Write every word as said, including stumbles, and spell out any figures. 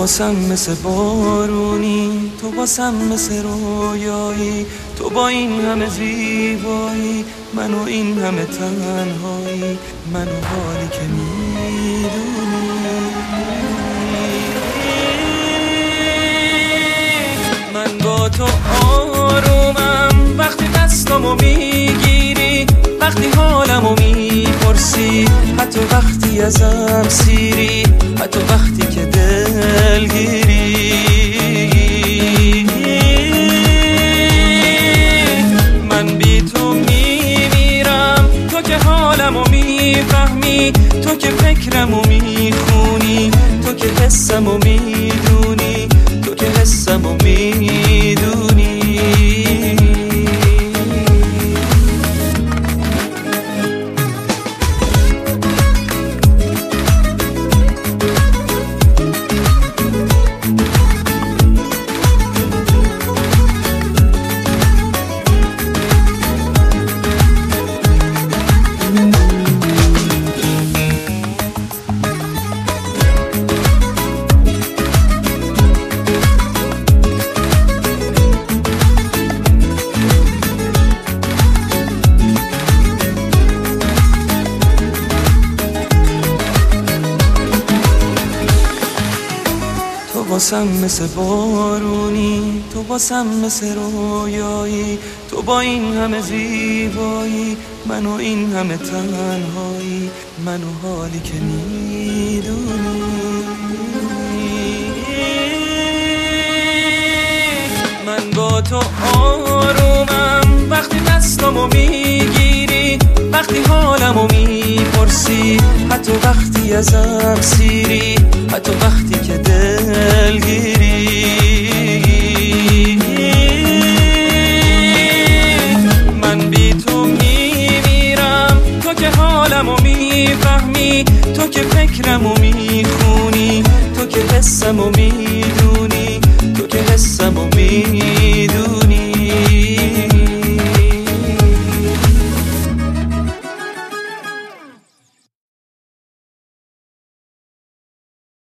واسم مثل بارونی، تو واسم مثل رویایی، تو با این همه زیبایی، من و این همه تنهایی، من و حالی که میدونی. من با تو آرومم وقتی دستامو میگیری، وقتی حالمو میپرسی، حتی وقتی ازم سیری، حتی وقتی که دلگیری. من بی تو میمیرم، تو که حالمو میفهمی، تو که فکرمو میخونی، تو که حسمو میدونی، تو که حسمو میدونی. تو واسم مثل بارونی، تو واسم مثل رویایی، تو با این همه زیبایی، من و این همه تنهایی، من و حالی که میدونی. من با تو آرومم وقتی دستامو میگیری، وقتی حالمو میپرسی، حتی وقتی ازم سیری، حتی وقتی که دلگیری. من بی تو میمیرم، تو که حالمو میفهمی، تو که فکرمو میخونی، تو که حسمو می